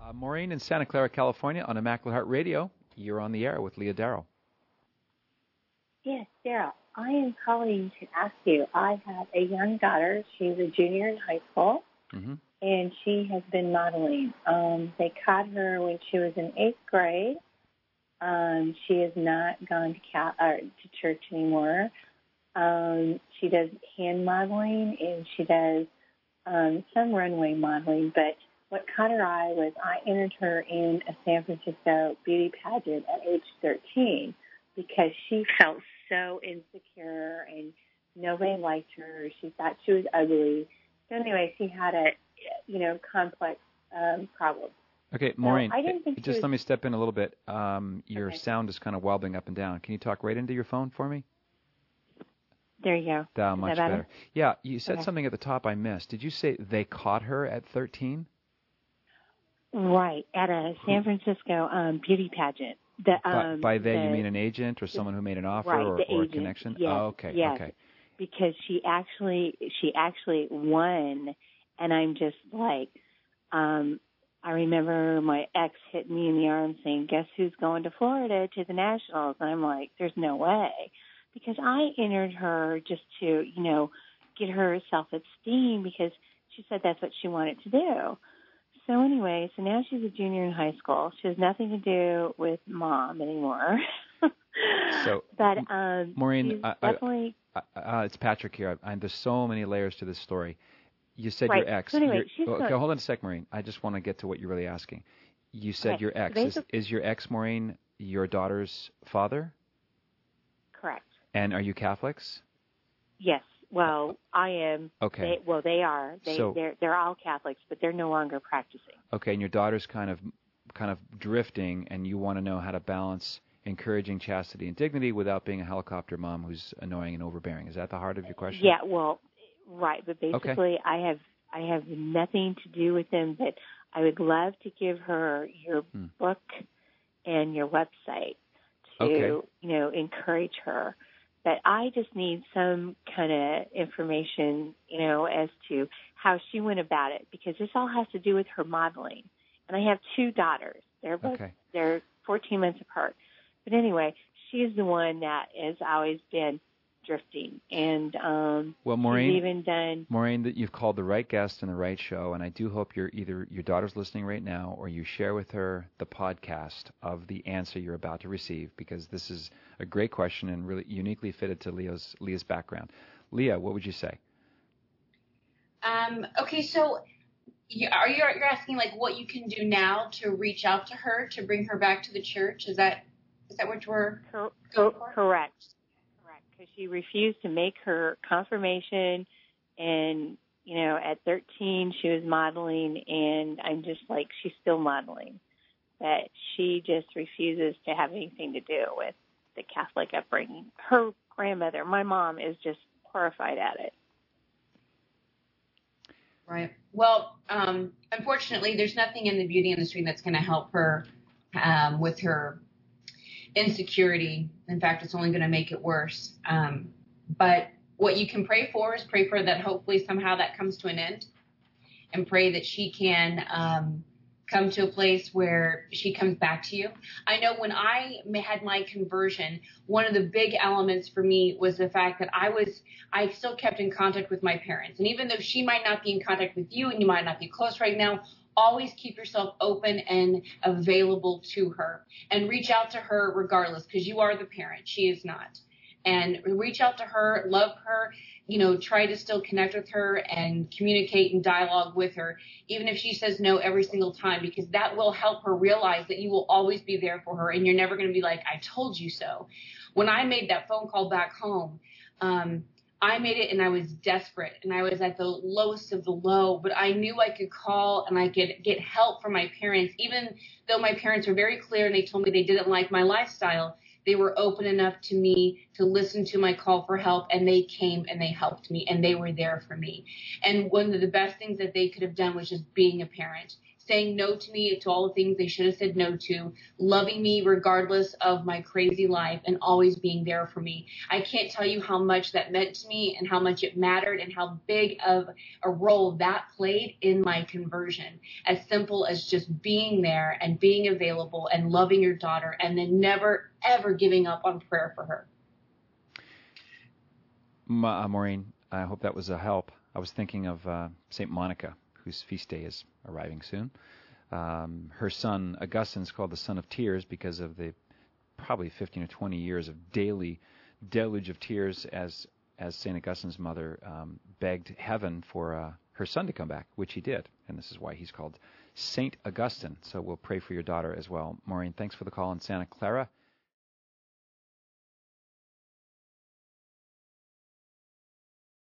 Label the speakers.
Speaker 1: Maureen in Santa Clara, California on Immaculate Heart Radio. You're on the air with Leah Darrell.
Speaker 2: Yes, Darrell. I am calling to ask you. I have a young daughter. She's a junior in high school, and she has been modeling. They caught her when she was in 8th grade. She has not gone to church anymore. She does hand modeling, and she does some runway modeling, but what caught her eye was I entered her in a San Francisco beauty pageant at age 13 because she felt so insecure and nobody liked her. She thought she was ugly. So anyway, she had a, complex problem.
Speaker 1: Okay, Maureen,
Speaker 2: so
Speaker 1: just let me step in a little bit. Your sound is kind of wobbling up and down. Can you talk right into your phone for me?
Speaker 2: There you go.
Speaker 1: Much better. Yeah, you said something at the top I missed. Did you say they caught her at 13?
Speaker 2: Right, at a San Francisco beauty pageant.
Speaker 1: By they, you mean an agent or someone who made an offer or a connection?
Speaker 2: Yes,
Speaker 1: oh, okay.
Speaker 2: Yes,
Speaker 1: okay.
Speaker 2: Because she actually won, and I'm just like, I remember my ex hit me in the arm saying, "Guess who's going to Florida to the Nationals?" And I'm like, "There's no way," because I entered her just to, get her self-esteem because she said that's what she wanted to do. So anyway, so now she's a junior in high school. She has nothing to do with mom anymore. But
Speaker 1: Maureen,
Speaker 2: definitely.
Speaker 1: It's Patrick here. There's so many layers to this story. You said
Speaker 2: right.
Speaker 1: your ex.
Speaker 2: So anyway,
Speaker 1: okay, hold on a sec, Maureen. I just want to get to what you're really asking. You said your ex. Is your ex, Maureen, your daughter's father?
Speaker 2: Correct.
Speaker 1: And are you Catholics?
Speaker 2: Yes. Well, I am.
Speaker 1: Okay.
Speaker 2: They are. They're all Catholics, but they're no longer practicing.
Speaker 1: Okay, and your daughter's kind of drifting, and you want to know how to balance encouraging chastity and dignity without being a helicopter mom who's annoying and overbearing. Is that the heart of your question?
Speaker 2: Yeah. Well, right. But basically, okay. I have nothing to do with them, but I would love to give her your book and your website to encourage her. But I just need some kind of information, as to how she went about it, because this all has to do with her modeling. And I have 2 daughters. They're 14 months apart. But anyway, she's the one that has always been drifting. And
Speaker 1: Maureen,
Speaker 2: she's even done...
Speaker 1: Maureen, that you've called the right guest and the right show, and I do hope either your daughter's listening right now or you share with her the podcast of the answer you're about to receive, because this is a great question and really uniquely fitted to Leah's background. Leah, what would you say?
Speaker 3: Okay, so you're asking like what you can do now to reach out to her to bring her back to the church? Is that what you're going for?
Speaker 2: Correct. Because she refused to make her confirmation, and at 13 she was modeling, and I'm just like, she's still modeling, but she just refuses to have anything to do with the Catholic upbringing. Her grandmother, my mom, is just horrified at it.
Speaker 3: Right. Well, unfortunately, there's nothing in the beauty industry that's going to help her with her insecurity. In fact, it's only going to make it worse. But what you can pray for is pray for that hopefully somehow that comes to an end, and pray that she can come to a place where she comes back to you. I know when I had my conversion, one of the big elements for me was the fact that I still kept in contact with my parents. And even though she might not be in contact with you and you might not be close right now, always keep yourself open and available to her, and reach out to her regardless, because you are the parent. She is not. And reach out to her, love her, try to still connect with her and communicate and dialogue with her, even if she says no every single time, because that will help her realize that you will always be there for her and you're never going to be like, I told you so. When I made that phone call back home, I made it and I was desperate and I was at the lowest of the low, but I knew I could call and I could get help from my parents, even though my parents were very clear and they told me they didn't like my lifestyle. They were open enough to me to listen to my call for help, and they came and they helped me and they were there for me. And one of the best things that they could have done was just being a parent, saying no to me, to all the things they should have said no to, loving me regardless of my crazy life, and always being there for me. I can't tell you how much that meant to me and how much it mattered and how big of a role that played in my conversion. As simple as just being there and being available and loving your daughter, and then never, ever giving up on prayer for her.
Speaker 1: Maureen, I hope that was a help. I was thinking of St. Monica, whose feast day is arriving soon. Her son, Augustine, is called the Son of Tears because of the probably 15 or 20 years of daily deluge of tears as St. Augustine's mother begged heaven for her son to come back, which he did. And this is why he's called St. Augustine. So we'll pray for your daughter as well. Maureen, thanks for the call in Santa Clara.